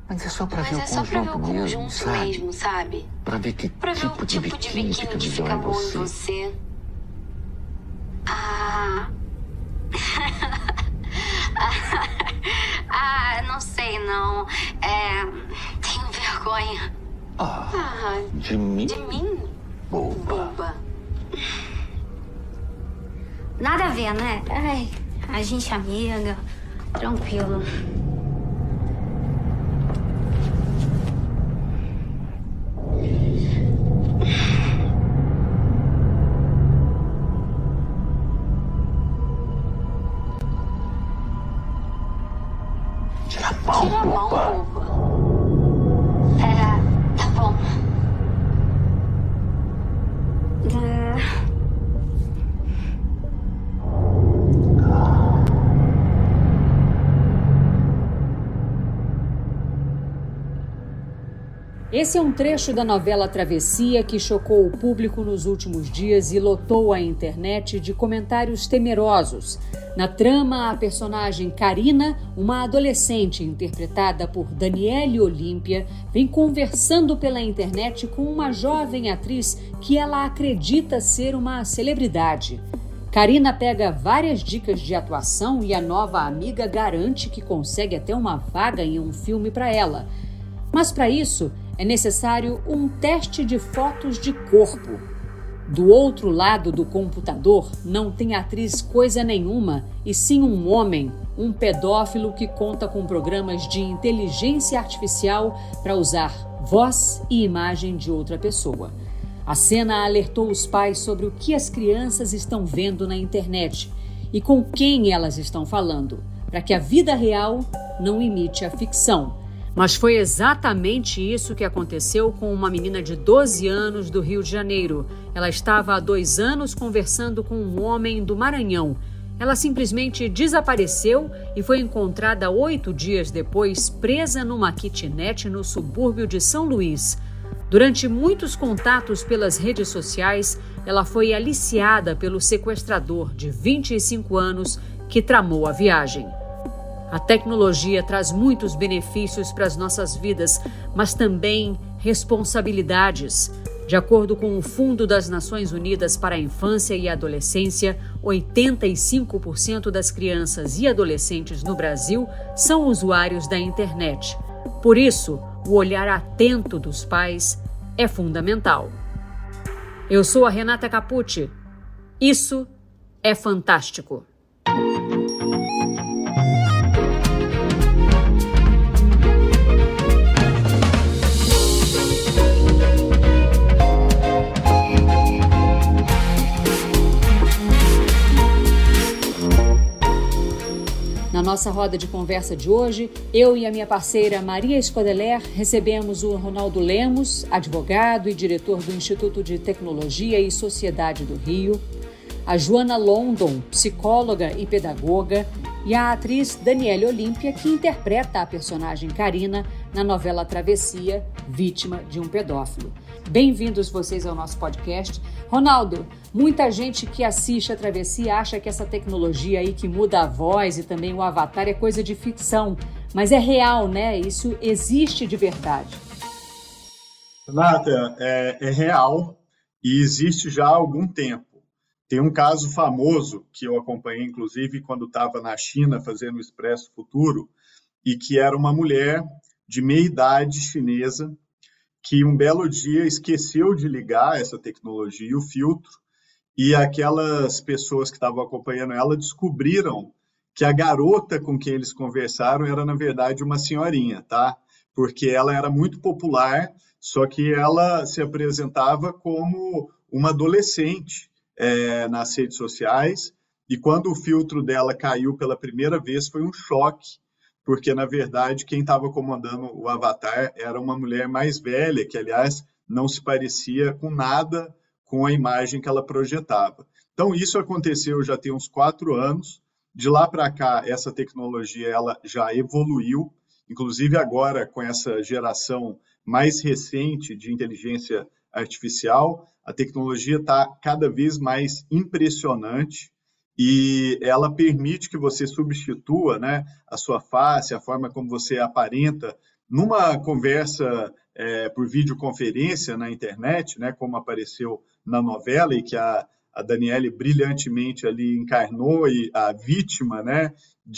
Mas é só pra ver o conjunto mesmo, sabe? Pra ver que pra ver o tipo de biquíni que fica bom em você. Não sei não. Tenho vergonha. De mim? De mim? Boba. Nada a ver, né? Ai, a gente é amiga. Tranquilo. Tira a mão, boba. Tá bom. Esse é um trecho da novela Travessia que chocou o público nos últimos dias e lotou a internet de comentários temerosos. Na trama, a personagem Karina, uma adolescente interpretada por Daniele Olímpia, vem conversando pela internet com uma jovem atriz que ela acredita ser uma celebridade. Karina pega várias dicas de atuação e a nova amiga garante que consegue até uma vaga em um filme para ela. Mas para isso, é necessário um teste de fotos de corpo. Do outro lado do computador não tem atriz coisa nenhuma, e sim um homem, um pedófilo que conta com programas de inteligência artificial para usar voz e imagem de outra pessoa. A cena alertou os pais sobre o que as crianças estão vendo na internet e com quem elas estão falando, para que a vida real não imite a ficção. Mas foi exatamente isso que aconteceu com uma menina de 12 anos do Rio de Janeiro. Ela estava há 2 anos conversando com um homem do Maranhão. Ela simplesmente desapareceu e foi encontrada 8 dias depois, presa numa kitnet no subúrbio de São Luís. Durante muitos contatos pelas redes sociais, ela foi aliciada pelo sequestrador de 25 anos que tramou a viagem. A tecnologia traz muitos benefícios para as nossas vidas, mas também responsabilidades. De acordo com o Fundo das Nações Unidas para a Infância e Adolescência, 85% das crianças e adolescentes no Brasil são usuários da internet. Por isso, o olhar atento dos pais é fundamental. Eu sou a Renata Capucci. Isso é fantástico. Na nossa roda de conversa de hoje, eu e a minha parceira Maria Scodeler recebemos o Ronaldo Lemos, advogado e diretor do Instituto de Tecnologia e Sociedade do Rio, a Joana London, psicóloga e pedagoga, e a atriz Daniele Olímpia, que interpreta a personagem Karina na novela Travessia, vítima de um pedófilo. Bem-vindos vocês ao nosso podcast. Ronaldo, muita gente que assiste a Travessia acha que essa tecnologia aí que muda a voz e também o avatar é coisa de ficção, mas é real, né? Isso existe de verdade. Renata, é real e existe já há algum tempo. Tem um caso famoso que eu acompanhei, inclusive, quando estava na China fazendo o Expresso Futuro, e que era uma mulher de meia-idade chinesa que um belo dia esqueceu de ligar essa tecnologia, o filtro, e aquelas pessoas que estavam acompanhando ela descobriram que a garota com quem eles conversaram era, na verdade, uma senhorinha, tá? Porque ela era muito popular, só que ela se apresentava como uma adolescente nas redes sociais, e quando o filtro dela caiu pela primeira vez foi um choque, porque, na verdade, quem estava comandando o avatar era uma mulher mais velha, que, aliás, não se parecia com nada com a imagem que ela projetava. Então, isso aconteceu já tem uns 4 anos. De lá para cá, essa tecnologia ela já evoluiu, inclusive agora com essa geração mais recente de inteligência artificial, a tecnologia está cada vez mais impressionante e ela permite que você substitua, né, a sua face, a forma como você aparenta numa conversa por videoconferência na internet, né, como apareceu na novela e que a Daniele brilhantemente ali encarnou a vítima, né,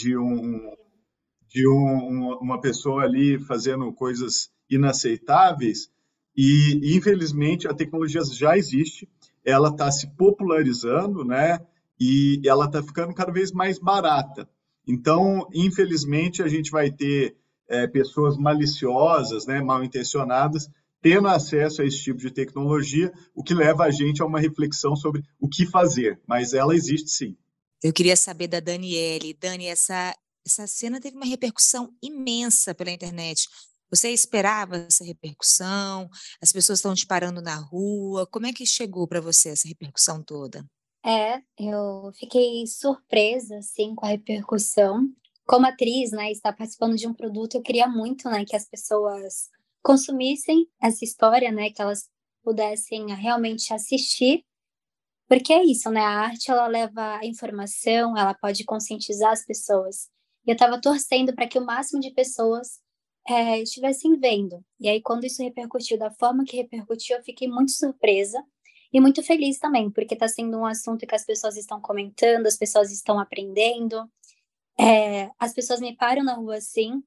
uma pessoa ali fazendo coisas inaceitáveis. E infelizmente a tecnologia já existe, ela está se popularizando, né, e ela está ficando cada vez mais barata. Então, infelizmente, a gente vai ter pessoas maliciosas, né, mal intencionadas, tendo acesso a esse tipo de tecnologia, o que leva a gente a uma reflexão sobre o que fazer, mas ela existe sim. Eu queria saber da Daniele. Dani, essa cena teve uma repercussão imensa pela internet. Você esperava essa repercussão? As pessoas estão te parando na rua. Como é que chegou para você essa repercussão toda? Eu fiquei surpresa, assim, com a repercussão. Como atriz, né, estar participando de um produto, eu queria muito, né, que as pessoas consumissem essa história, né, que elas pudessem realmente assistir, porque é isso, né, a arte, ela leva a informação, ela pode conscientizar as pessoas. E eu estava torcendo para que o máximo de pessoas estivessem vendo. E aí, quando isso repercutiu da forma que repercutiu, eu fiquei muito surpresa e muito feliz também, porque está sendo um assunto que as pessoas estão comentando, as pessoas estão aprendendo. As pessoas me param na rua, sim,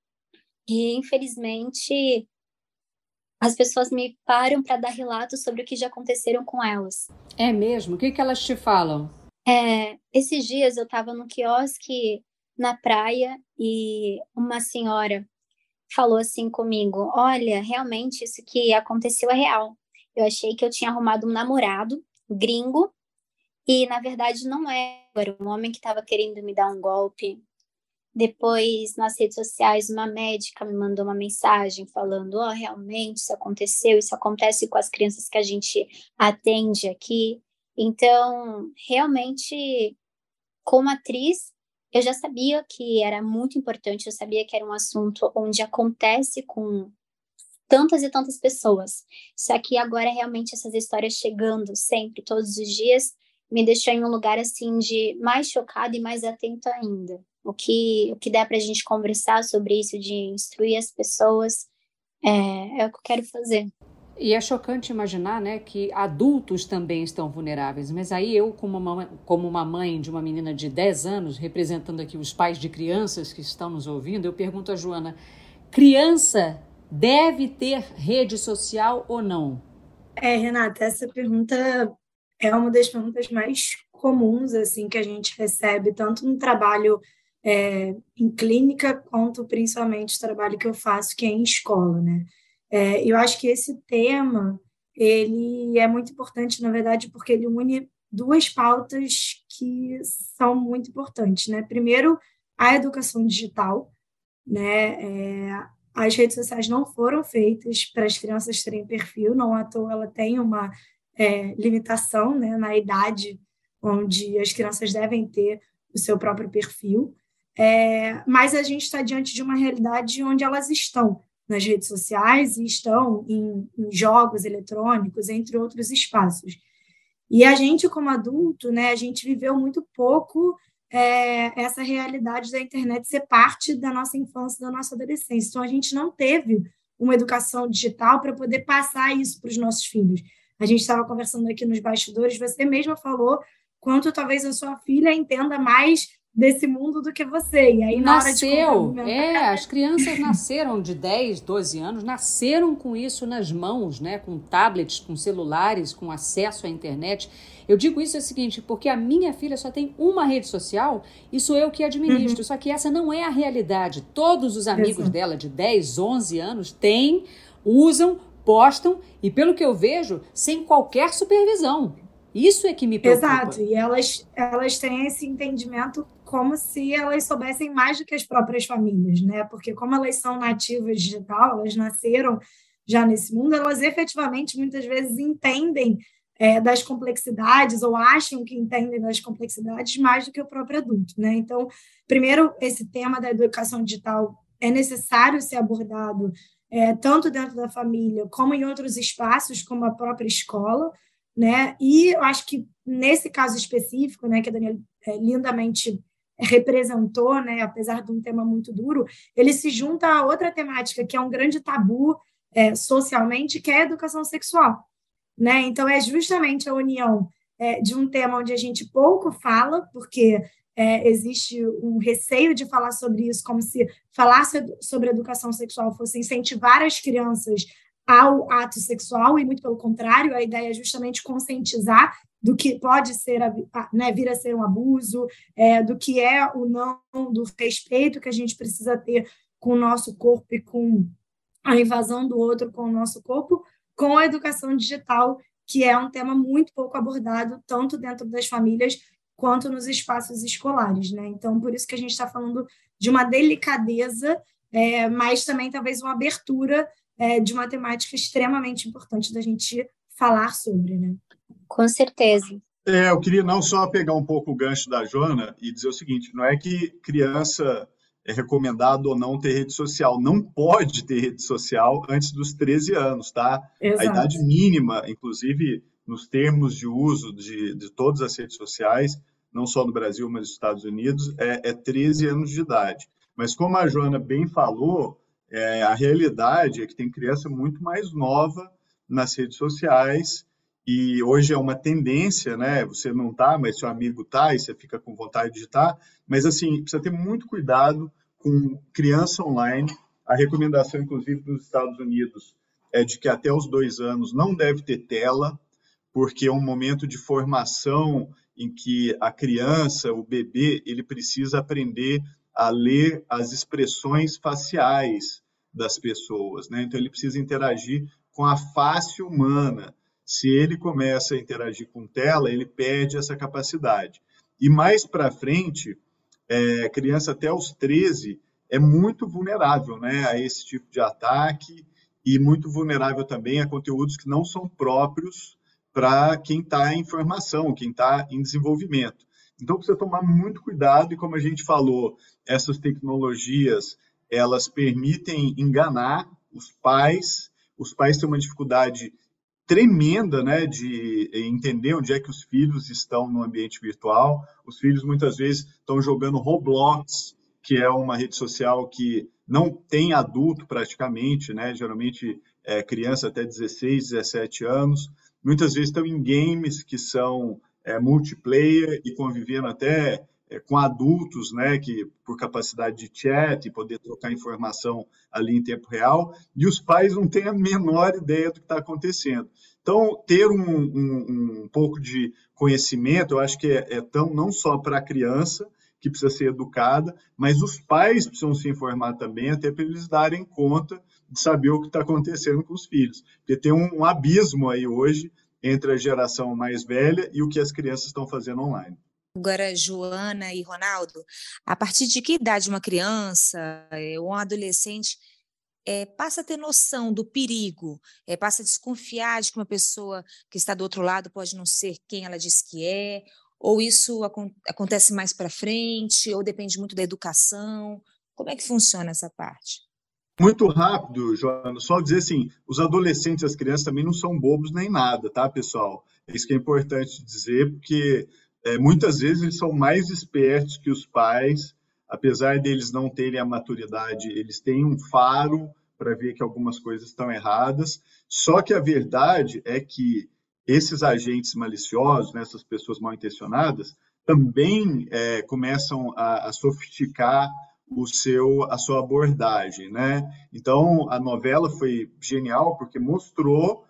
e infelizmente as pessoas me param para dar relatos sobre o que já aconteceram com elas. É mesmo? O que elas te falam? Esses dias eu estava no quiosque na praia e uma senhora falou assim comigo: olha, realmente isso que aconteceu é real. Eu achei que eu tinha arrumado um namorado gringo e na verdade não era um homem que estava querendo me dar um golpe. Depois, nas redes sociais, uma médica me mandou uma mensagem falando: realmente isso aconteceu, isso acontece com as crianças que a gente atende aqui. Então, realmente, como atriz, eu já sabia que era muito importante, eu sabia que era um assunto onde acontece com tantas e tantas pessoas. Só que agora, realmente, essas histórias chegando sempre, todos os dias, me deixou em um lugar, assim, de mais chocado e mais atento ainda. O que dá para a gente conversar sobre isso, de instruir as pessoas, é o que eu quero fazer. E é chocante imaginar, né, que adultos também estão vulneráveis. Mas aí eu, como uma mãe de uma menina de 10 anos, representando aqui os pais de crianças que estão nos ouvindo, eu pergunto a Joana: criança deve ter rede social ou não? Renata, essa pergunta é uma das perguntas mais comuns assim, que a gente recebe, tanto no trabalho em clínica, quanto principalmente o trabalho que eu faço, que é em escola, né? Eu acho que esse tema, ele é muito importante, na verdade, porque ele une duas pautas que são muito importantes, né? Primeiro, a educação digital, né? As redes sociais não foram feitas para as crianças terem perfil, não à toa ela tem uma limitação, né, na idade onde as crianças devem ter o seu próprio perfil, mas a gente está diante de uma realidade onde elas estão nas redes sociais e estão em jogos eletrônicos, entre outros espaços. E a gente, como adulto, né, a gente viveu muito pouco essa realidade da internet ser parte da nossa infância, da nossa adolescência. Então, a gente não teve uma educação digital para poder passar isso para os nossos filhos. A gente estava conversando aqui nos bastidores, você mesma falou quanto talvez a sua filha entenda mais desse mundo do que você. E aí, nasceu, as crianças nasceram de 10, 12 anos, nasceram com isso nas mãos, né? Com tablets, com celulares, com acesso à internet. Eu digo isso é o seguinte, porque a minha filha só tem uma rede social e sou eu que administro, só que essa não é a realidade. Todos os amigos dela de 10, 11 anos têm, usam, postam e, pelo que eu vejo, sem qualquer supervisão. Isso é que me preocupa. Exato, e elas têm esse entendimento como se elas soubessem mais do que as próprias famílias, né? Porque como elas são nativas digital, elas nasceram já nesse mundo, elas efetivamente muitas vezes entendem das complexidades ou acham que entendem das complexidades mais do que o próprio adulto, né? Então, primeiro, esse tema da educação digital é necessário ser abordado tanto dentro da família como em outros espaços, como a própria escola, né? E eu acho que nesse caso específico, né, que a Daniela lindamente representou, né, apesar de um tema muito duro, ele se junta a outra temática, que é um grande tabu socialmente, que é a educação sexual, né? Então, é justamente a união de um tema onde a gente pouco fala, porque existe um receio de falar sobre isso, como se falar sobre educação sexual fosse incentivar as crianças ao ato sexual, e muito pelo contrário, a ideia é justamente conscientizar do que pode ser, né, vir a ser um abuso, do que é o não, do respeito que a gente precisa ter com o nosso corpo e com a invasão do outro com o nosso corpo, com a educação digital, que é um tema muito pouco abordado, tanto dentro das famílias quanto nos espaços escolares, né? Então, por isso que a gente está falando de uma delicadeza, mas também talvez uma abertura de uma temática extremamente importante da gente falar sobre, né? Com certeza. Eu queria não só pegar um pouco o gancho da Joana e dizer o seguinte, não é que criança é recomendado ou não ter rede social, não pode ter rede social antes dos 13 anos, tá? Exato. A idade mínima, inclusive nos termos de uso de todas as redes sociais, não só no Brasil, mas nos Estados Unidos, é 13 anos de idade. Mas como a Joana bem falou, a realidade é que tem criança muito mais nova nas redes sociais, e hoje é uma tendência, né? Você não tá, mas seu amigo tá, e você fica com vontade de estar. Mas, assim, precisa ter muito cuidado com criança online. A recomendação, inclusive, dos Estados Unidos é de que até os 2 anos não deve ter tela, porque é um momento de formação em que a criança, o bebê, ele precisa aprender a ler as expressões faciais das pessoas, né? Então, ele precisa interagir com a face humana. Se ele começa a interagir com tela, ele perde essa capacidade. E mais para frente, a criança até os 13 é muito vulnerável, né, a esse tipo de ataque, e muito vulnerável também a conteúdos que não são próprios para quem está em formação, quem está em desenvolvimento. Então, precisa tomar muito cuidado, e como a gente falou, essas tecnologias, elas permitem enganar os pais têm uma dificuldade tremenda, né, de entender onde é que os filhos estão no ambiente virtual. Os filhos muitas vezes estão jogando Roblox, que é uma rede social que não tem adulto praticamente, né, geralmente criança até 16, 17 anos. Muitas vezes estão em games que são multiplayer e convivendo até com adultos, né, que por capacidade de chat e poder trocar informação ali em tempo real, e os pais não têm a menor ideia do que está acontecendo. Então, ter um pouco de conhecimento, eu acho que tão não só para a criança, que precisa ser educada, mas os pais precisam se informar também, até para eles darem conta de saber o que está acontecendo com os filhos. Porque tem um abismo aí hoje entre a geração mais velha e o que as crianças estão fazendo online. Agora, Joana e Ronaldo, a partir de que idade uma criança ou um adolescente passa a ter noção do perigo, passa a desconfiar de que uma pessoa que está do outro lado pode não ser quem ela diz que é, ou isso acontece mais para frente, ou depende muito da educação? Como é que funciona essa parte? Muito rápido, Joana, só dizer assim, os adolescentes e as crianças também não são bobos nem nada, tá, pessoal? Isso que é importante dizer, porque muitas vezes eles são mais espertos que os pais, apesar deles não terem a maturidade, eles têm um faro para ver que algumas coisas estão erradas. Só que a verdade é que esses agentes maliciosos, né, essas pessoas mal intencionadas, também começam a sofisticar a sua abordagem, né? Então, a novela foi genial porque mostrou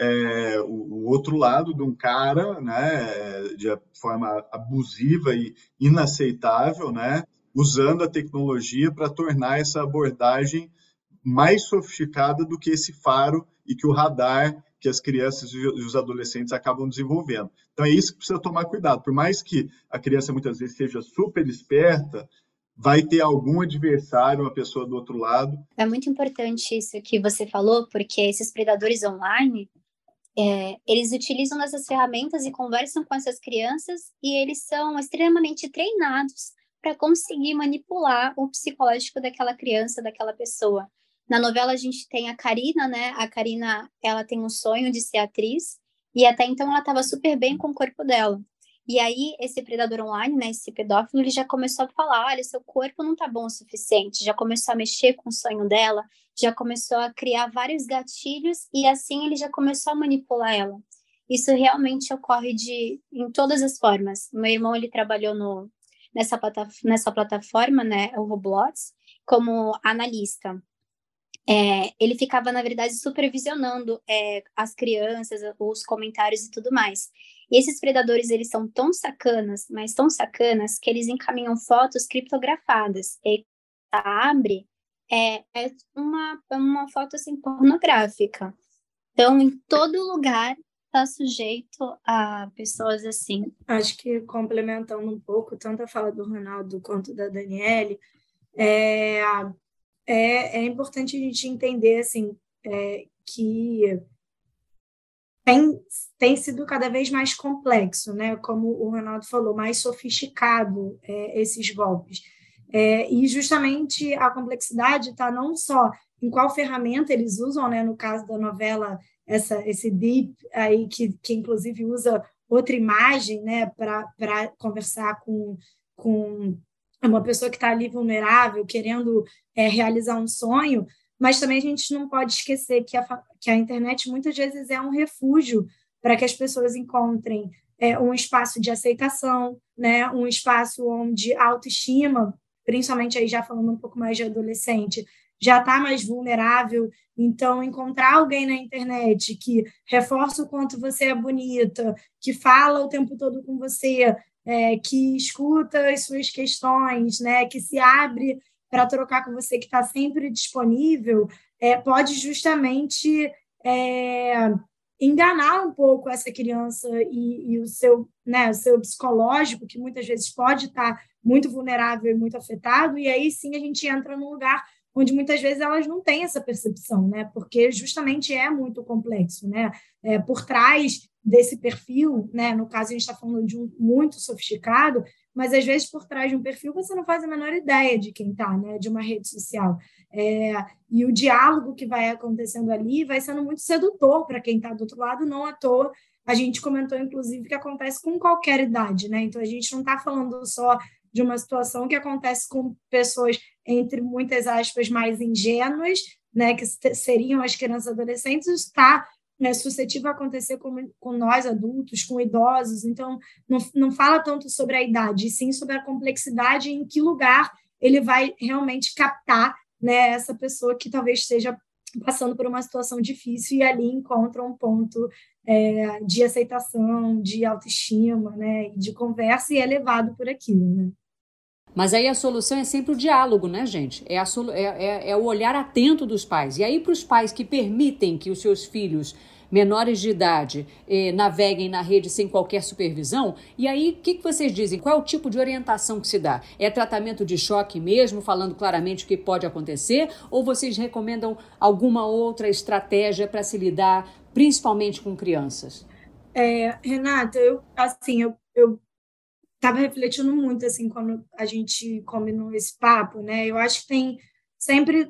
o outro lado de um cara, né, de forma abusiva e inaceitável, né, usando a tecnologia para tornar essa abordagem mais sofisticada do que esse faro e que o radar que as crianças e os adolescentes acabam desenvolvendo. Então, é isso que precisa tomar cuidado. Por mais que a criança muitas vezes seja super esperta, vai ter algum adversário, uma pessoa do outro lado. É muito importante isso que você falou, porque esses predadores online, eles utilizam essas ferramentas e conversam com essas crianças, e eles são extremamente treinados para conseguir manipular o psicológico daquela criança, daquela pessoa. Na novela a gente tem a Karina, né? A Karina, ela tem um sonho de ser atriz, e até então ela estava super bem com o corpo dela. E aí, esse predador online, né, esse pedófilo, ele já começou a falar, olha, seu corpo não tá bom o suficiente, já começou a mexer com o sonho dela, já começou a criar vários gatilhos e assim ele já começou a manipular ela. Isso realmente ocorre em todas as formas. Meu irmão, ele trabalhou nessa plataforma, né, o Roblox, como analista. Ele ficava, na verdade, supervisionando as crianças, os comentários e tudo mais. E esses predadores, eles são tão sacanas, mas tão sacanas, que eles encaminham fotos criptografadas. E abre, é uma foto, assim, pornográfica. Então, em todo lugar, está sujeito a pessoas assim. Acho que, complementando um pouco, tanto a fala do Ronaldo quanto da Daniele, é importante a gente entender assim, que tem sido cada vez mais complexo, né? Como o Ronaldo falou, mais sofisticado esses golpes. E justamente a complexidade está não só em qual ferramenta eles usam, né? No caso da novela, esse DIP aí, que inclusive usa outra imagem, né? Para conversar com uma pessoa que está ali vulnerável, querendo realizar um sonho, mas também a gente não pode esquecer que a internet muitas vezes é um refúgio para que as pessoas encontrem um espaço de aceitação, né? Um espaço onde a autoestima, principalmente aí já falando um pouco mais de adolescente, já está mais vulnerável. Então, encontrar alguém na internet que reforça o quanto você é bonita, que fala o tempo todo com você, que escuta as suas questões, né, que se abre para trocar com você, que está sempre disponível, pode justamente enganar um pouco essa criança e o seu psicológico, que muitas vezes pode estar muito vulnerável e muito afetado, e aí sim a gente entra num lugar onde muitas vezes elas não têm essa percepção, né? Porque justamente é muito complexo, né? Por trás desse perfil, né? No caso, a gente está falando de um muito sofisticado, mas às vezes por trás de um perfil você não faz a menor ideia de quem está, né? De uma rede social. E o diálogo que vai acontecendo ali vai sendo muito sedutor para quem está do outro lado, não à toa. A gente comentou, inclusive, que acontece com qualquer idade, né? Então, a gente não está falando só de uma situação que acontece com pessoas, entre muitas aspas, mais ingênuas, né, que seriam as crianças e adolescentes, está suscetível a acontecer com nós adultos, com idosos. Então, não fala tanto sobre a idade, e sim sobre a complexidade em que lugar ele vai realmente captar, né, essa pessoa que talvez esteja passando por uma situação difícil e ali encontra um ponto de aceitação, de autoestima, né, de conversa, e é levado por aquilo, né? Mas aí a solução é sempre o diálogo, né, gente? É o olhar atento dos pais. E aí, para os pais que permitem que os seus filhos menores de idade naveguem na rede sem qualquer supervisão, e aí, o que vocês dizem? Qual é o tipo de orientação que se dá? É tratamento de choque mesmo, falando claramente o que pode acontecer? Ou vocês recomendam alguma outra estratégia para se lidar, principalmente com crianças? Renata, eu estava refletindo muito assim quando a gente combinou esse papo, né? Eu acho que tem sempre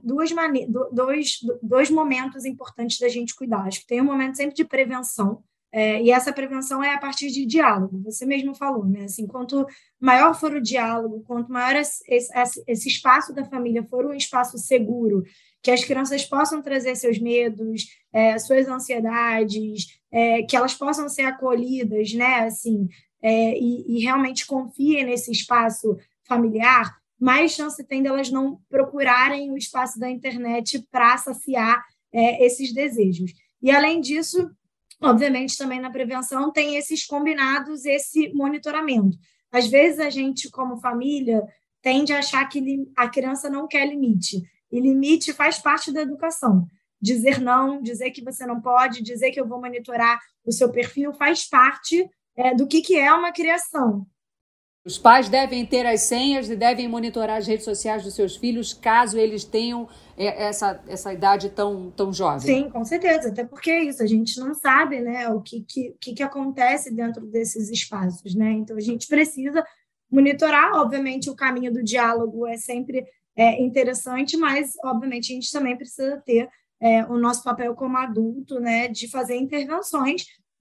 dois momentos importantes da gente cuidar. Acho que tem um momento sempre de prevenção, e essa prevenção é a partir de diálogo. Você mesmo falou, né? Assim, quanto maior for o diálogo, quanto maior esse espaço da família for um espaço seguro, que as crianças possam trazer seus medos, suas ansiedades, que elas possam ser acolhidas, né? Assim, e realmente confiem nesse espaço familiar, mais chance tem delas não procurarem o espaço da internet para saciar esses desejos. E, além disso, obviamente, também na prevenção tem esses combinados, esse monitoramento. Às vezes, a gente, como família, tende a achar que a criança não quer limite, e limite faz parte da educação. Dizer não, dizer que você não pode, dizer que eu vou monitorar o seu perfil, faz parte do que é uma criação. Os pais devem ter as senhas e devem monitorar as redes sociais dos seus filhos caso eles tenham essa idade tão jovem. Sim, com certeza, até porque é isso, a gente não sabe, né, o que acontece dentro desses espaços, né? Então a gente precisa monitorar. Obviamente o caminho do diálogo é sempre interessante, mas obviamente a gente também precisa ter o nosso papel como adulto, né, de fazer intervenções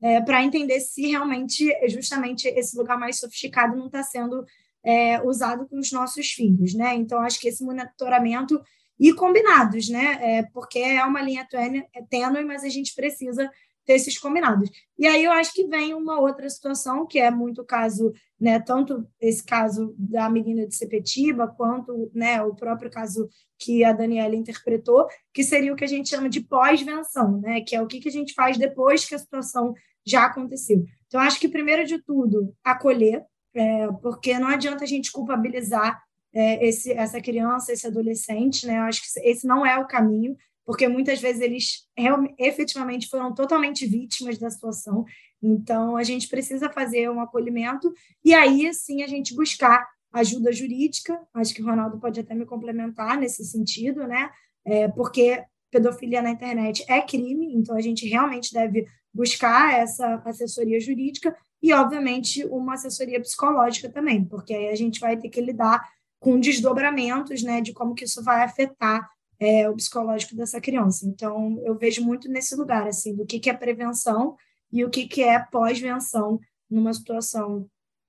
para entender se realmente, justamente, esse lugar mais sofisticado não está sendo usado com os nossos filhos, né? Então, acho que esse monitoramento e combinados, né? Porque é uma linha tênue, mas a gente precisa ter esses combinados. E aí eu acho que vem uma outra situação, que é muito o caso, né, tanto esse caso da menina de Sepetiba, quanto, né, o próprio caso que a Daniela interpretou, que seria o que a gente chama de pós-venção, né, que é o que a gente faz depois que a situação já aconteceu. Então, acho que, primeiro de tudo, acolher, porque não adianta a gente culpabilizar essa criança, esse adolescente, né? Eu acho que esse não é o caminho, porque muitas vezes eles efetivamente foram totalmente vítimas da situação. Então, a gente precisa fazer um acolhimento e aí, sim, a gente buscar ajuda jurídica. Acho que o Ronaldo pode até me complementar nesse sentido, né? Porque pedofilia na internet é crime, então a gente realmente deve buscar essa assessoria jurídica e, obviamente, uma assessoria psicológica também, porque aí a gente vai ter que lidar com desdobramentos, né, de como que isso vai afetar o psicológico dessa criança. Então, eu vejo muito nesse lugar, assim, do que é prevenção e o que é pós-venção numa situação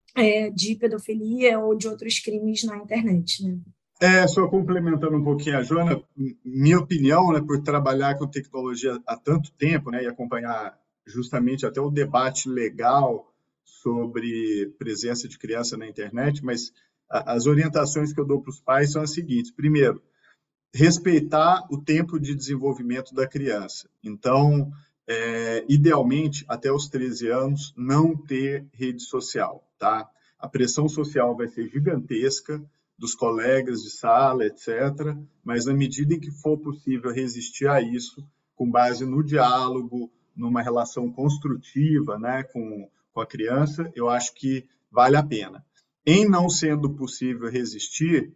de pedofilia ou de outros crimes na internet, né? Só complementando um pouquinho a Joana, minha opinião, né, por trabalhar com tecnologia há tanto tempo, né, e acompanhar justamente até o debate legal sobre presença de criança na internet, mas as orientações que eu dou para os pais são as seguintes. Primeiro, respeitar o tempo de desenvolvimento da criança. Então, idealmente, até os 13 anos, não ter rede social, tá? A pressão social vai ser gigantesca, dos colegas de sala, etc., mas na medida em que for possível resistir a isso, com base no diálogo, numa relação construtiva, né, com a criança, eu acho que vale a pena. Em não sendo possível resistir,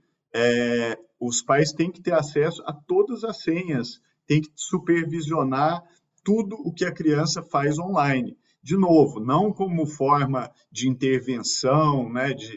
os pais têm que ter acesso a todas as senhas, têm que supervisionar tudo o que a criança faz online. De novo, não como forma de intervenção, né, de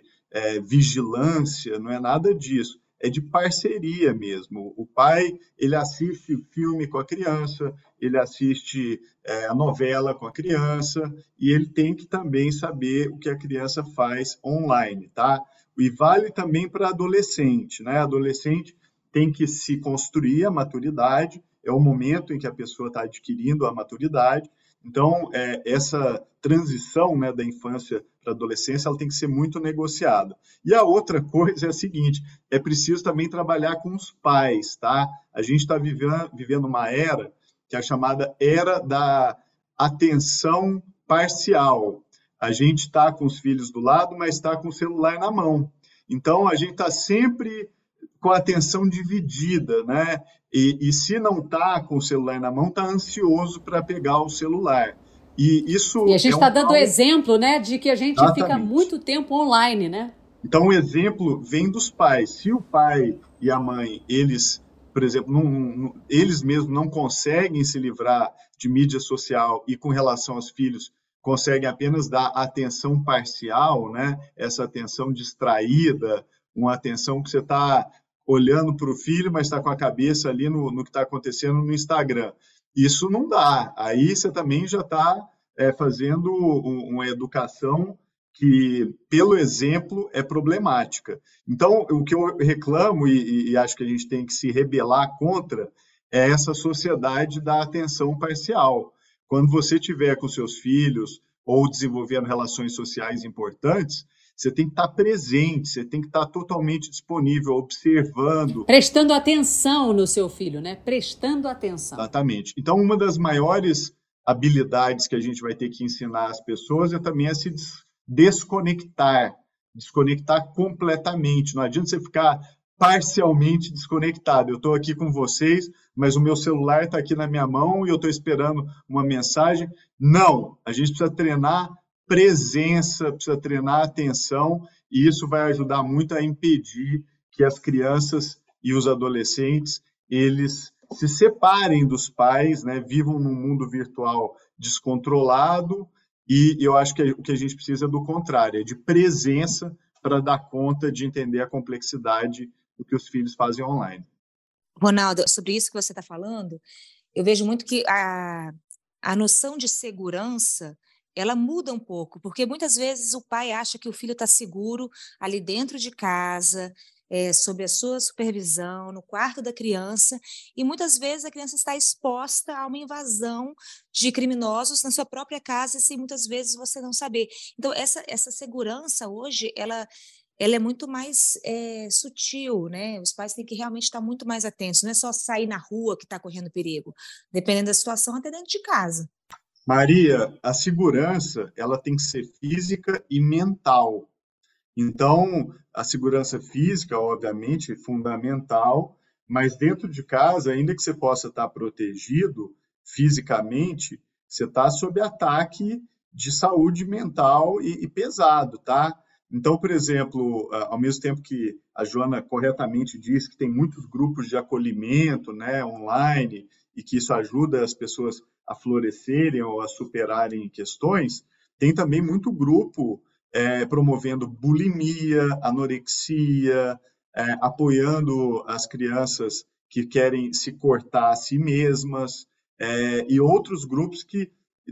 vigilância, não é nada disso. É de parceria mesmo. O pai, ele assiste filme com a criança, ele assiste a novela com a criança e ele tem que também saber o que a criança faz online, tá? E vale também para adolescente, né? Adolescente tem que se construir a maturidade, é o momento em que a pessoa está adquirindo a maturidade. Então, essa transição, né, da infância para a adolescência, ela tem que ser muito negociada. E a outra coisa é a seguinte, é preciso também trabalhar com os pais, tá? A gente está vivendo uma era que é a chamada era da atenção parcial. A gente está com os filhos do lado, mas está com o celular na mão. Então, a gente está sempre com a atenção dividida, né? E se não está com o celular na mão, está ansioso para pegar o celular. E a gente está dando exemplo, né, de que a gente fica muito tempo online, né? Então, o exemplo vem dos pais. Se o pai e a mãe, eles, por exemplo, eles mesmos não conseguem se livrar de mídia social e, com relação aos filhos, conseguem apenas dar atenção parcial, né? Essa atenção distraída, uma atenção que você está olhando para o filho, mas está com a cabeça ali no que está acontecendo no Instagram. Isso não dá. Aí você também já está fazendo uma educação que, pelo exemplo, é problemática. Então, o que eu reclamo e acho que a gente tem que se rebelar contra é essa sociedade da atenção parcial. Quando você estiver com seus filhos ou desenvolvendo relações sociais importantes, você tem que estar presente, você tem que estar totalmente disponível, observando. Prestando atenção no seu filho, né? Prestando atenção. Exatamente. Então, uma das maiores habilidades que a gente vai ter que ensinar às pessoas é também a se desconectar completamente. Não adianta você ficar parcialmente desconectado. Eu estou aqui com vocês, mas o meu celular está aqui na minha mão e eu estou esperando uma mensagem. Não, a gente precisa treinar presença, precisa treinar atenção, e isso vai ajudar muito a impedir que as crianças e os adolescentes, eles se separem dos pais, né, vivam num mundo virtual descontrolado, e eu acho que o que a gente precisa é do contrário, é de presença para dar conta de entender a complexidade do que os filhos fazem online. Ronaldo, sobre isso que você está falando, eu vejo muito que a noção de segurança ela muda um pouco, porque muitas vezes o pai acha que o filho está seguro ali dentro de casa, sob a sua supervisão, no quarto da criança, e muitas vezes a criança está exposta a uma invasão de criminosos na sua própria casa, sem muitas vezes você não saber. Então, essa segurança hoje, ela é muito mais sutil, né? Os pais têm que realmente estar muito mais atentos, não é só sair na rua que está correndo perigo, dependendo da situação, até dentro de casa. Maria, a segurança, ela tem que ser física e mental. Então, a segurança física, obviamente, é fundamental, mas dentro de casa, ainda que você possa estar protegido fisicamente, você está sob ataque de saúde mental e pesado, tá? Então, por exemplo, ao mesmo tempo que a Joana corretamente diz que tem muitos grupos de acolhimento, né, online, e que isso ajuda as pessoas a florescerem ou a superarem questões, tem também muito grupo promovendo bulimia, anorexia, apoiando as crianças que querem se cortar a si mesmas, e outros grupos que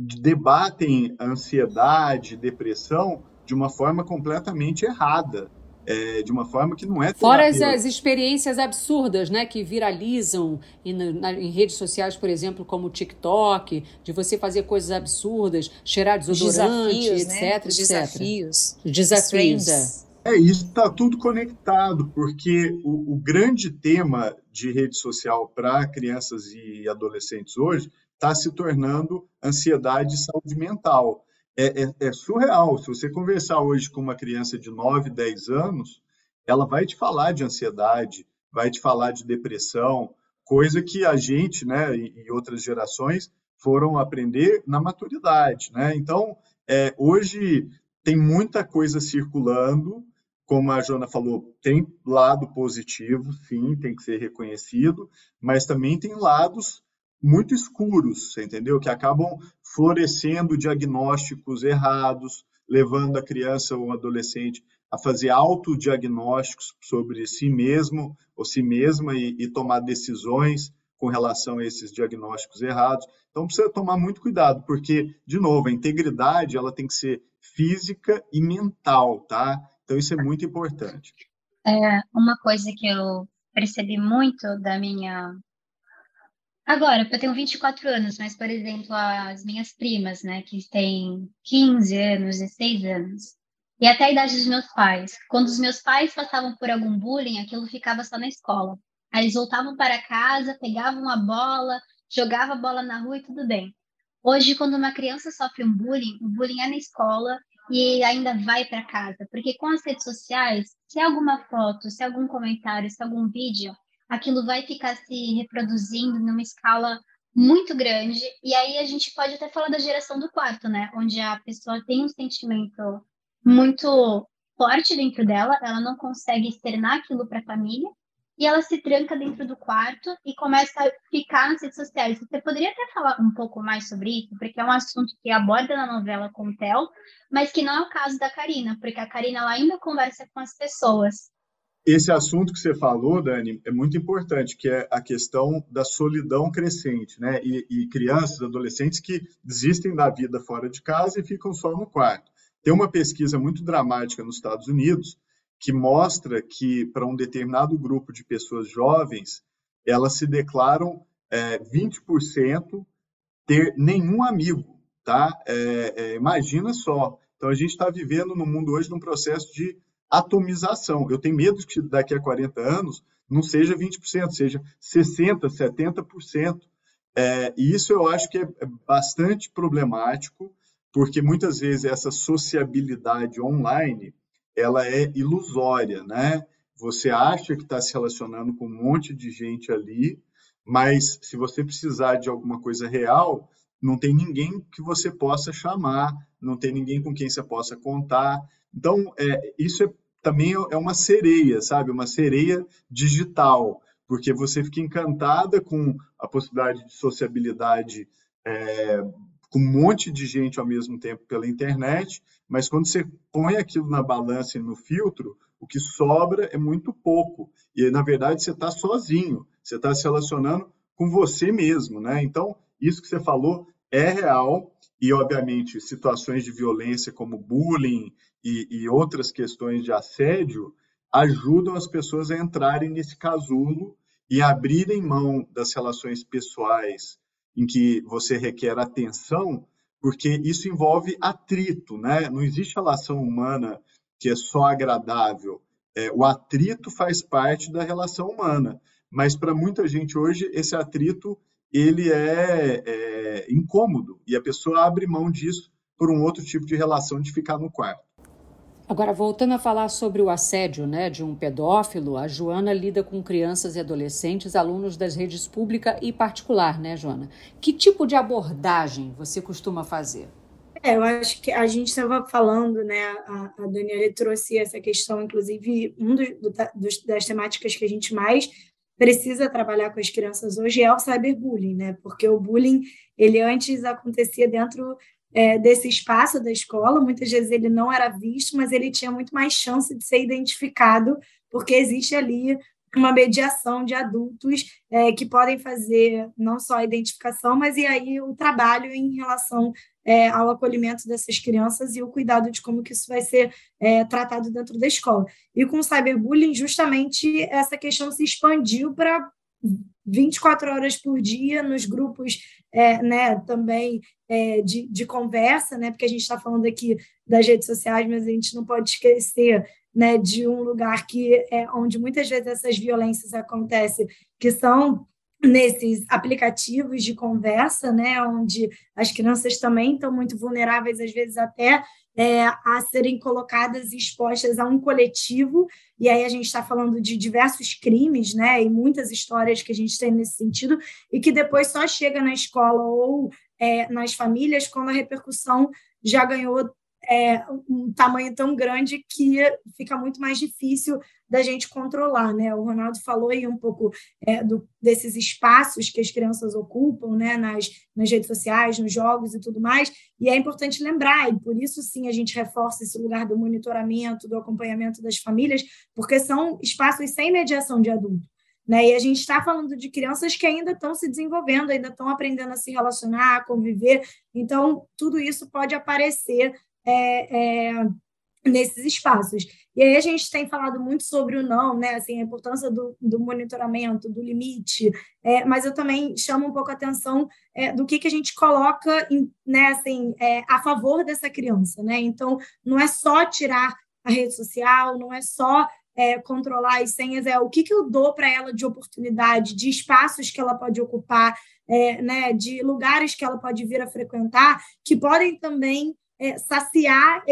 debatem ansiedade, depressão de uma forma completamente errada. De uma forma que não é fora as experiências absurdas, né, que viralizam em redes sociais, por exemplo, como o TikTok, de você fazer coisas absurdas, cheirar desodorante, desafios, etc, né? etc. Desafios. Isso está tudo conectado, porque o grande tema de rede social para crianças e adolescentes hoje está se tornando ansiedade e saúde mental. É surreal. Se você conversar hoje com uma criança de 9, 10 anos, ela vai te falar de ansiedade, vai te falar de depressão, coisa que a gente, né, e outras gerações foram aprender na maturidade, né? Então, hoje tem muita coisa circulando, como a Joana falou, tem lado positivo, sim, tem que ser reconhecido, mas também tem lados muito escuros, você entendeu? Que acabam florescendo diagnósticos errados, levando a criança ou o adolescente a fazer autodiagnósticos sobre si mesmo ou si mesma e tomar decisões com relação a esses diagnósticos errados. Então, precisa tomar muito cuidado, porque, de novo, a integridade ela tem que ser física e mental, tá? Então, isso é muito importante. Uma coisa que eu percebi muito da minha... Agora, eu tenho 24 anos, mas, por exemplo, as minhas primas, né, que têm 15 anos, 16 anos, e até a idade dos meus pais. Quando os meus pais passavam por algum bullying, aquilo ficava só na escola. Aí eles voltavam para casa, pegavam a bola, jogavam a bola na rua e tudo bem. Hoje, quando uma criança sofre um bullying, o bullying é na escola e ainda vai para casa. Porque com as redes sociais, se há alguma foto, se há algum comentário, se há algum vídeo, aquilo vai ficar se reproduzindo numa escala muito grande. E aí a gente pode até falar da geração do quarto, né? Onde a pessoa tem um sentimento muito forte dentro dela, ela não consegue externar aquilo para a família, e ela se tranca dentro do quarto e começa a ficar nas redes sociais. Você poderia até falar um pouco mais sobre isso? Porque é um assunto que aborda na novela com o Theo, mas que não é o caso da Karina, porque a Karina ela ainda conversa com as pessoas. Esse assunto que você falou, Dani, é muito importante, que é a questão da solidão crescente, né? E crianças, adolescentes que desistem da vida fora de casa e ficam só no quarto. Tem uma pesquisa muito dramática nos Estados Unidos que mostra que, para um determinado grupo de pessoas jovens, elas se declaram 20% ter nenhum amigo, tá? Imagina só. Então, a gente está vivendo no mundo hoje num processo de atomização. Eu tenho medo que daqui a 40 anos não seja 20%, seja 60%, 70%. E isso eu acho que é bastante problemático, porque muitas vezes essa sociabilidade online ela é ilusória, né? Você acha que está se relacionando com um monte de gente ali, mas se você precisar de alguma coisa real, não tem ninguém que você possa chamar, não tem ninguém com quem você possa contar. Então, isso também é uma sereia, sabe? Uma sereia digital, porque você fica encantada com a possibilidade de sociabilidade com um monte de gente ao mesmo tempo pela internet, mas quando você põe aquilo na balança e no filtro, o que sobra é muito pouco. E, na verdade, você está sozinho, você está se relacionando com você mesmo, né? Então, isso que você falou é real e, obviamente, situações de violência como bullying e outras questões de assédio ajudam as pessoas a entrarem nesse casulo e abrirem mão das relações pessoais em que você requer atenção, porque isso envolve atrito, né? Não existe relação humana que é só agradável. O atrito faz parte da relação humana, mas para muita gente hoje esse atrito ele é incômodo e a pessoa abre mão disso por um outro tipo de relação de ficar no quarto. Agora, voltando a falar sobre o assédio, né, de um pedófilo, a Joana lida com crianças e adolescentes, alunos das redes pública e particular, né, Joana? Que tipo de abordagem você costuma fazer? Eu acho que a gente estava falando, né? A Daniela trouxe essa questão, inclusive, das temáticas que a gente mais precisa trabalhar com as crianças hoje é o cyberbullying, né? Porque o bullying, ele antes acontecia dentro desse espaço da escola, muitas vezes ele não era visto, mas ele tinha muito mais chance de ser identificado, porque existe ali uma mediação de adultos que podem fazer não só a identificação, mas e aí o trabalho em relação ao acolhimento dessas crianças e o cuidado de como que isso vai ser tratado dentro da escola. E com o cyberbullying, justamente essa questão se expandiu para 24 horas por dia nos grupos né, também de conversa, né, porque a gente está falando aqui das redes sociais, mas a gente não pode esquecer, né, de um lugar que onde muitas vezes essas violências acontecem, que são nesses aplicativos de conversa, né, onde as crianças também estão muito vulneráveis, às vezes até a serem colocadas e expostas a um coletivo, e aí a gente está falando de diversos crimes, né, e muitas histórias que a gente tem nesse sentido, e que depois só chega na escola ou nas famílias quando a repercussão já ganhou um tamanho tão grande que fica muito mais difícil da gente controlar, né? O Ronaldo falou aí um pouco desses espaços que as crianças ocupam, né? Nas redes sociais, nos jogos e tudo mais, e é importante lembrar, e por isso sim a gente reforça esse lugar do monitoramento, do acompanhamento das famílias, porque são espaços sem mediação de adulto. Né? E a gente está falando de crianças que ainda estão se desenvolvendo, ainda estão aprendendo a se relacionar, a conviver, então tudo isso pode aparecer nesses espaços. E aí a gente tem falado muito sobre o não, né? Assim, a importância do monitoramento, do limite, mas eu também chamo um pouco a atenção do que a gente coloca né, assim, a favor dessa criança. Né? Então, não é só tirar a rede social, não é só controlar as senhas, o que eu dou para ela de oportunidade, de espaços que ela pode ocupar, né, de lugares que ela pode vir a frequentar, que podem também saciar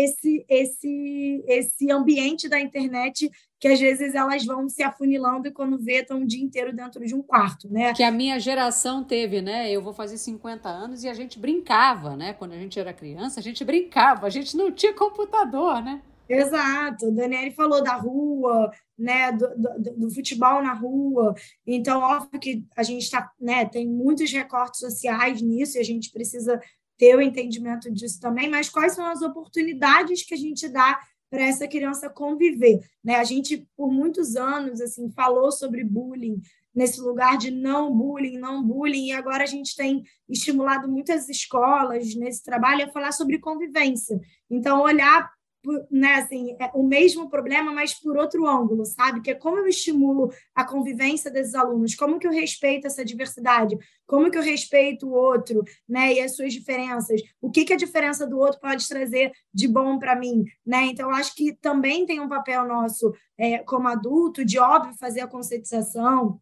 esse ambiente da internet que às vezes elas vão se afunilando e quando vê estão o dia inteiro dentro de um quarto, né? Que a minha geração teve, né? Eu vou fazer 50 anos e a gente brincava, né? Quando a gente era criança, a gente brincava, a gente não tinha computador, né? Exato, a Daniele falou da rua, né, do futebol na rua, então óbvio que a gente né, tem muitos recortes sociais nisso e a gente precisa ter o entendimento disso também, mas quais são as oportunidades que a gente dá para essa criança conviver, né? A gente, por muitos anos, assim, falou sobre bullying, nesse lugar de não bullying, e agora a gente tem estimulado muitas escolas nesse trabalho a falar sobre convivência. Então, olhar, né, assim, o mesmo problema, mas por outro ângulo, sabe? Que é como eu estimulo a convivência desses alunos, como que eu respeito essa diversidade, como que eu respeito o outro, né, e as suas diferenças, o que a diferença do outro pode trazer de bom para mim, né? Então, eu acho que também tem um papel nosso como adulto, de óbvio fazer a conscientização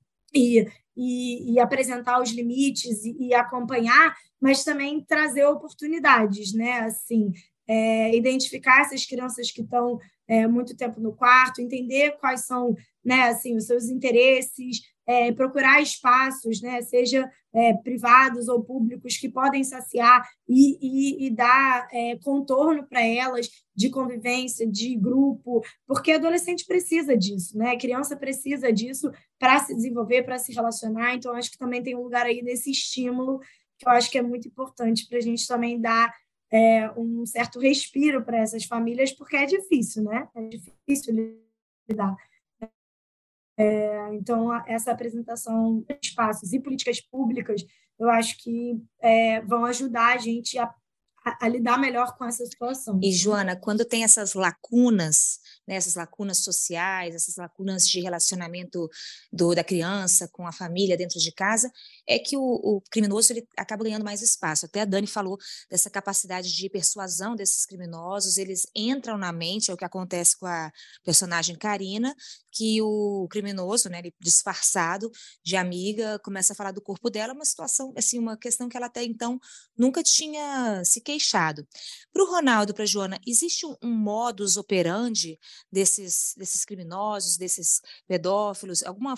e apresentar os limites e acompanhar, mas também trazer oportunidades, né? Assim, identificar essas crianças que estão muito tempo no quarto, entender quais são, né, assim, os seus interesses, procurar espaços, né, seja privados ou públicos, que podem saciar e dar contorno para elas de convivência, de grupo, porque adolescente precisa disso, né? A criança precisa disso para se desenvolver, para se relacionar, então acho que também tem um lugar aí nesse estímulo que eu acho que é muito importante para a gente também dar um certo respiro para essas famílias, porque é difícil, né? É difícil lidar. Então, essa apresentação de espaços e políticas públicas eu acho que vão ajudar a gente a lidar melhor com essa situação. E, Joana, quando tem essas lacunas, né, essas lacunas sociais, essas lacunas de relacionamento da criança com a família dentro de casa, é que o criminoso ele acaba ganhando mais espaço. Até a Dani falou dessa capacidade de persuasão desses criminosos, eles entram na mente, é o que acontece com a personagem Karina, que o criminoso, né, ele disfarçado de amiga, começa a falar do corpo dela, uma situação, assim, uma questão que ela até então nunca tinha se queixado. Para o Ronaldo, para a Joana, existe um modus operandi desses criminosos, desses pedófilos, alguma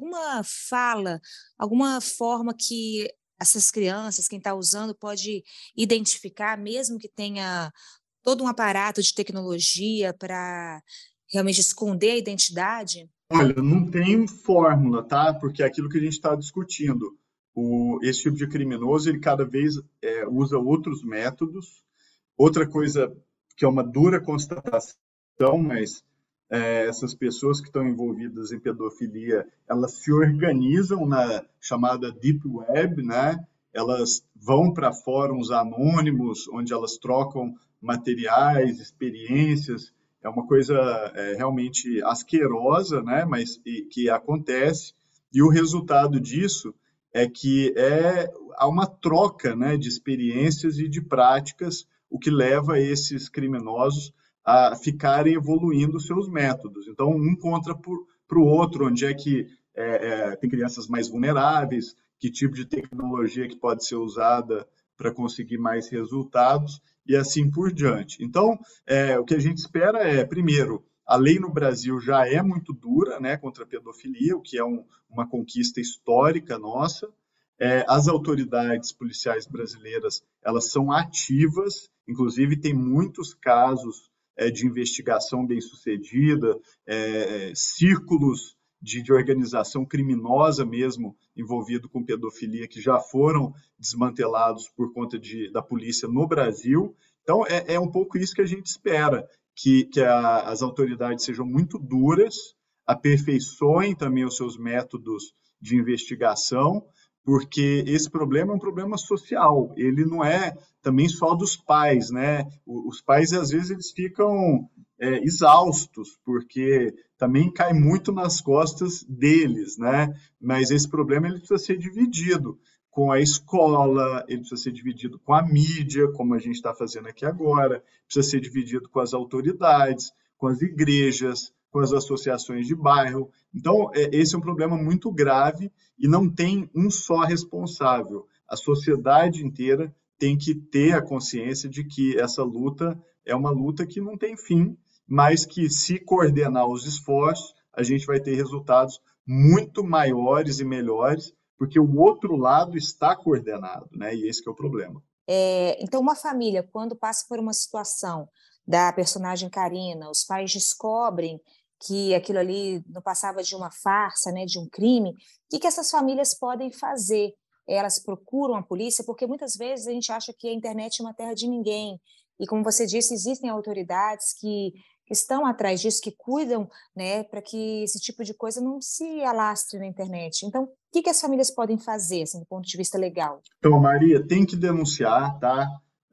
fala, alguma forma que essas crianças, quem está usando, pode identificar, mesmo que tenha todo um aparato de tecnologia para realmente esconder a identidade? Olha, não tem fórmula, tá? Porque é aquilo que a gente está discutindo. Esse tipo de criminoso, ele cada vez usa outros métodos. Outra coisa que é uma dura constatação, mas essas pessoas que estão envolvidas em pedofilia, elas se organizam na chamada Deep Web, né? Elas vão para fóruns anônimos, onde elas trocam materiais, experiências. É uma coisa realmente asquerosa, né? Mas que acontece. E o resultado disso é que há uma troca, né, de experiências e de práticas, o que leva esses criminosos a ficarem evoluindo seus métodos. Então, um contra para o outro, onde é que tem crianças mais vulneráveis, que tipo de tecnologia que pode ser usada para conseguir mais resultados, e assim por diante. Então, o que a gente espera é, primeiro, a lei no Brasil já é muito dura, né, contra a pedofilia, o que é uma conquista histórica nossa. As autoridades policiais brasileiras, elas são ativas, inclusive tem muitos casos de investigação bem-sucedida, círculos de organização criminosa mesmo envolvido com pedofilia que já foram desmantelados por conta da polícia no Brasil. Então, é um pouco isso que a gente espera, que as autoridades sejam muito duras, aperfeiçoem também os seus métodos de investigação, porque esse problema é um problema social, ele não é também só dos pais, né? Os pais, às vezes, eles ficam exaustos, porque também cai muito nas costas deles, né? Mas esse problema ele precisa ser dividido com a escola, ele precisa ser dividido com a mídia, como a gente está fazendo aqui agora, precisa ser dividido com as autoridades, com as igrejas, com as associações de bairro. Então, esse é um problema muito grave e não tem um só responsável. A sociedade inteira tem que ter a consciência de que essa luta é uma luta que não tem fim, mas que, se coordenar os esforços, a gente vai ter resultados muito maiores e melhores, porque o outro lado está coordenado, né? E esse que é o problema. Então, uma família, quando passa por uma situação da personagem Karina, os pais descobrem que aquilo ali não passava de uma farsa, né, de um crime, o que essas famílias podem fazer? Elas procuram a polícia, porque muitas vezes a gente acha que a internet é uma terra de ninguém, e como você disse, existem autoridades que estão atrás disso, que cuidam, né, para que esse tipo de coisa não se alastre na internet. Então, o que as famílias podem fazer, assim, do ponto de vista legal? Então, Maria, tem que denunciar, tá?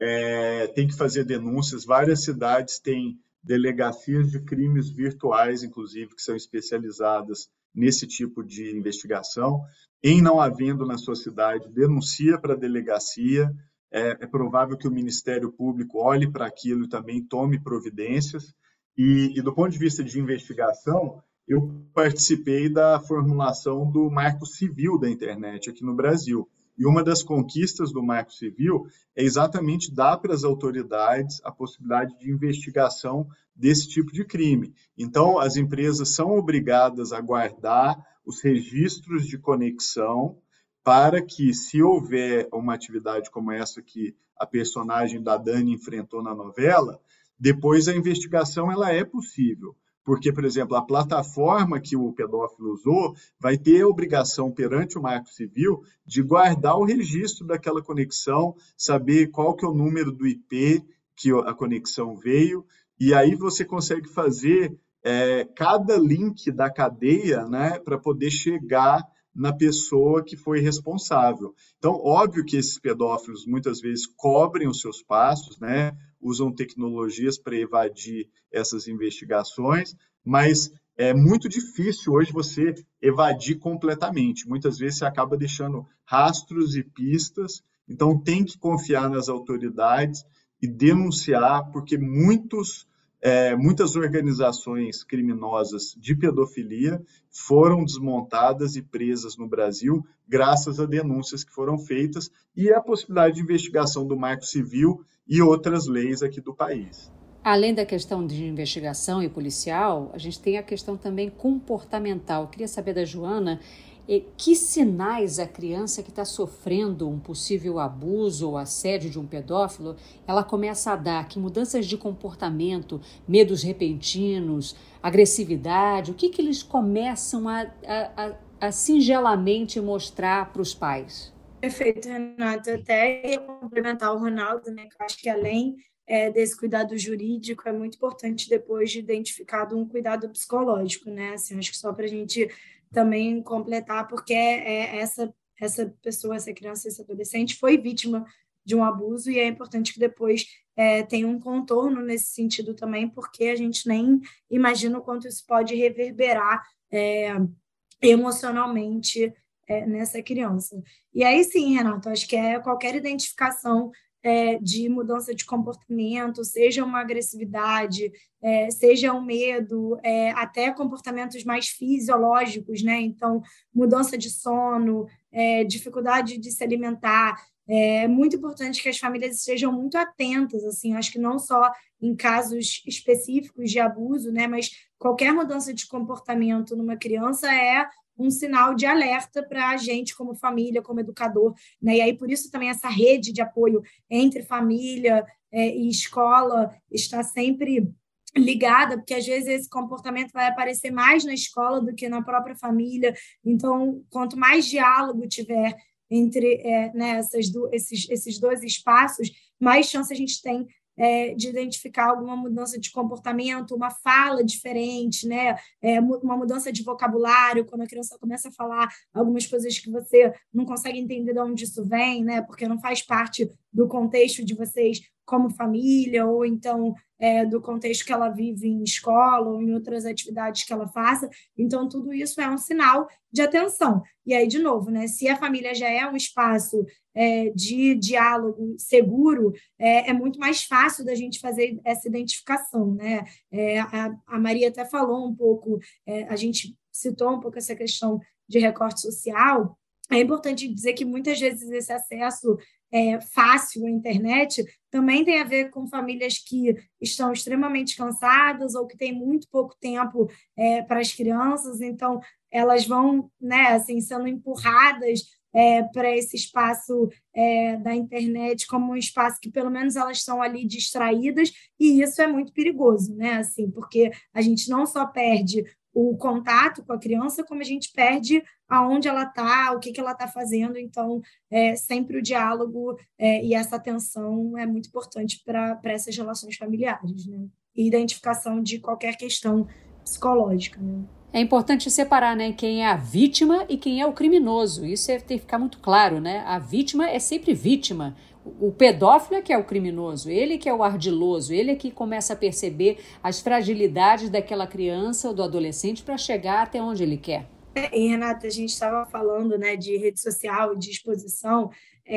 Tem que fazer denúncias. Várias cidades têm delegacias de crimes virtuais, inclusive, que são especializadas nesse tipo de investigação. Em não havendo na sua cidade, denuncia para a delegacia. É provável que o Ministério Público olhe para aquilo e também tome providências. E do ponto de vista de investigação, eu participei da formulação do Marco Civil da internet aqui no Brasil. E uma das conquistas do Marco Civil é exatamente dar para as autoridades a possibilidade de investigação desse tipo de crime. Então, as empresas são obrigadas a guardar os registros de conexão para que, se houver uma atividade como essa que a personagem da Dani enfrentou na novela, depois a investigação ela é possível. Porque, por exemplo, a plataforma que o pedófilo usou vai ter a obrigação perante o Marco Civil de guardar o registro daquela conexão, saber qual que é o número do IP que a conexão veio, e aí você consegue fazer cada link da cadeia, né, para poder chegar na pessoa que foi responsável. Então, óbvio que esses pedófilos muitas vezes cobrem os seus passos, né? Usam tecnologias para evadir essas investigações, mas é muito difícil hoje você evadir completamente. Muitas vezes você acaba deixando rastros e pistas, então tem que confiar nas autoridades e denunciar, porque muitas organizações criminosas de pedofilia foram desmontadas e presas no Brasil graças a denúncias que foram feitas e a possibilidade de investigação do Marco Civil e outras leis aqui do país. Além da questão de investigação e policial, a gente tem a questão também comportamental. Eu queria saber da Joana, que sinais a criança que está sofrendo um possível abuso ou assédio de um pedófilo, ela começa a dar? Que mudanças de comportamento, medos repentinos, agressividade, o que eles começam a singelamente mostrar para os pais? Perfeito, Renata. Até ia complementar o Ronaldo, né? Que eu acho que além desse cuidado jurídico, é muito importante depois de identificado um cuidado psicológico, né? Assim, acho que só para a gente também completar, porque essa pessoa, essa criança, esse adolescente foi vítima de um abuso e é importante que depois tenha um contorno nesse sentido também, porque a gente nem imagina o quanto isso pode reverberar emocionalmente nessa criança. E aí sim, Renato, acho que qualquer identificação de mudança de comportamento, seja uma agressividade, seja um medo, até comportamentos mais fisiológicos, né? Então, mudança de sono, dificuldade de se alimentar. É muito importante que as famílias estejam muito atentas, assim, acho que não só em casos específicos de abuso, né? Mas qualquer mudança de comportamento numa criança é um sinal de alerta para a gente como família, como educador, né? E aí, por isso, também essa rede de apoio entre família e escola está sempre ligada, porque às vezes esse comportamento vai aparecer mais na escola do que na própria família. Então, quanto mais diálogo tiver entre esses dois espaços, mais chance a gente tem de identificar alguma mudança de comportamento, uma fala diferente, né? Uma mudança de vocabulário, quando a criança começa a falar algumas coisas que você não consegue entender de onde isso vem, né? Porque não faz parte do contexto de vocês como família, ou então do contexto que ela vive em escola ou em outras atividades que ela faça. Então, tudo isso é um sinal de atenção. E aí, de novo, né, se a família já é um espaço de diálogo seguro, é muito mais fácil da gente fazer essa identificação, né? A Maria até falou um pouco, a gente citou um pouco essa questão de recorte social. É importante dizer que muitas vezes esse acesso fácil à internet também tem a ver com famílias que estão extremamente cansadas ou que têm muito pouco tempo para as crianças, então elas vão, né, assim, sendo empurradas para esse espaço da internet como um espaço que pelo menos elas estão ali distraídas, e isso é muito perigoso, né, assim, porque a gente não só perde o contato com a criança, como a gente perde aonde ela está, o que ela está fazendo. Então, sempre o diálogo e essa atenção é muito importante para essas relações familiares, né? E identificação de qualquer questão psicológica, né? É importante separar, né, quem é a vítima e quem é o criminoso. Isso tem que ficar muito claro, né? A vítima é sempre vítima. O pedófilo é que é o criminoso, ele que é o ardiloso, ele é que começa a perceber as fragilidades daquela criança ou do adolescente para chegar até onde ele quer. E, Renata, a gente estava falando, né, de rede social, de exposição,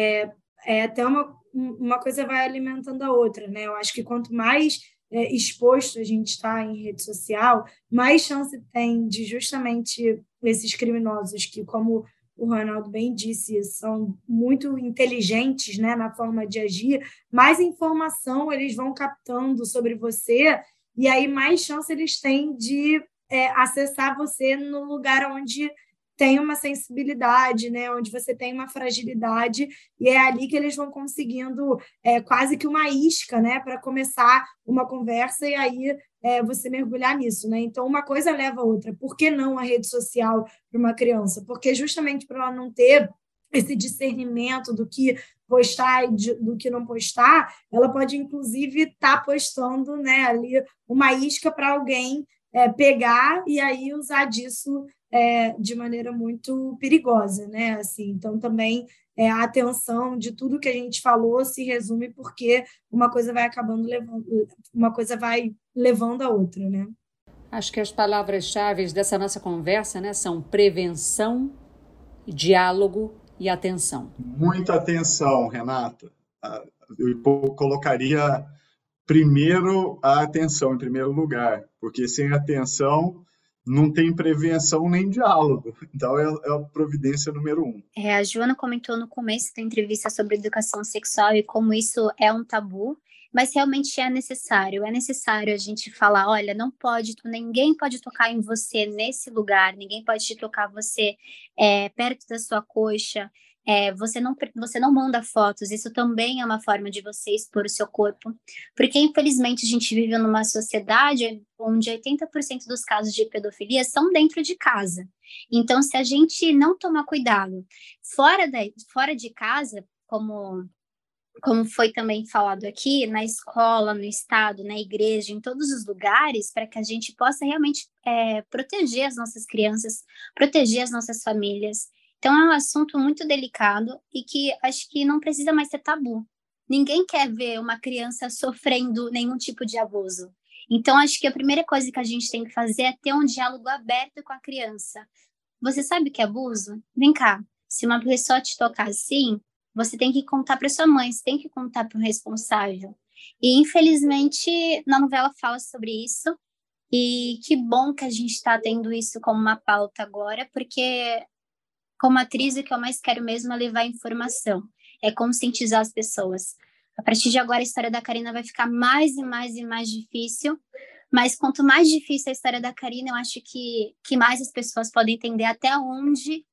até uma coisa vai alimentando a outra, né? Eu acho que quanto mais exposto a gente está em rede social, mais chance tem de justamente esses criminosos que, como o Ronaldo bem disse, são muito inteligentes, né, na forma de agir, mais informação eles vão captando sobre você, e aí mais chance eles têm de acessar você no lugar onde tem uma sensibilidade, né, onde você tem uma fragilidade, e é ali que eles vão conseguindo quase que uma isca, né, para começar uma conversa e aí você mergulhar nisso, né? Então, uma coisa leva a outra. Por que não a rede social para uma criança? Porque justamente para ela não ter esse discernimento do que postar e do que não postar, ela pode, inclusive, estar postando, né, ali uma isca para alguém pegar e aí usar disso de maneira muito perigosa, né? Assim, então, também a atenção de tudo que a gente falou se resume porque uma coisa vai levando a outra, né? Acho que as palavras-chave dessa nossa conversa, né, são prevenção, diálogo e atenção. Muita atenção, Renata. Eu colocaria primeiro a atenção em primeiro lugar, porque sem atenção não tem prevenção nem diálogo. Então, é a providência número 1. A Joana comentou no começo da entrevista sobre educação sexual e como isso é um tabu, mas realmente é necessário a gente falar, olha, não pode, ninguém pode tocar em você nesse lugar, ninguém pode te tocar você perto da sua coxa, você não manda fotos, isso também é uma forma de você expor o seu corpo, porque infelizmente a gente vive numa sociedade onde 80% dos casos de pedofilia são dentro de casa. Então, se a gente não tomar cuidado fora de casa, como foi também falado aqui, na escola, no estado, na igreja, em todos os lugares, para que a gente possa realmente proteger as nossas crianças, proteger as nossas famílias. Então, é um assunto muito delicado e que acho que não precisa mais ser tabu. Ninguém quer ver uma criança sofrendo nenhum tipo de abuso. Então, acho que a primeira coisa que a gente tem que fazer é ter um diálogo aberto com a criança. Você sabe o que é abuso? Vem cá, se uma pessoa te tocar assim, você tem que contar para sua mãe, você tem que contar para o responsável. E, infelizmente, na novela fala sobre isso. E que bom que a gente está tendo isso como uma pauta agora, porque, como atriz, o que eu mais quero mesmo é levar informação, é conscientizar as pessoas. A partir de agora, a história da Karina vai ficar mais e mais e mais difícil, mas quanto mais difícil a história da Karina, eu acho que mais as pessoas podem entender até onde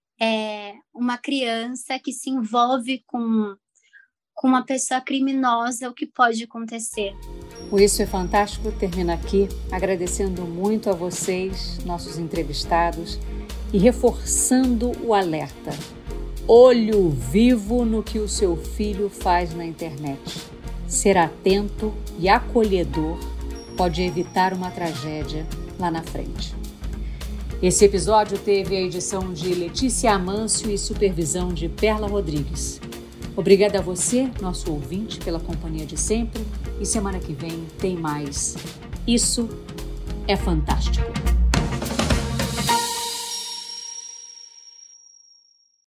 uma criança que se envolve com uma pessoa criminosa, o que pode acontecer. O Isso é Fantástico termina aqui, agradecendo muito a vocês, nossos entrevistados, e reforçando o alerta. Olho vivo no que o seu filho faz na internet. Ser atento e acolhedor pode evitar uma tragédia lá na frente. Esse episódio teve a edição de Letícia Amâncio e supervisão de Perla Rodrigues. Obrigada a você, nosso ouvinte, pela companhia de sempre. E semana que vem tem mais. Isso é Fantástico.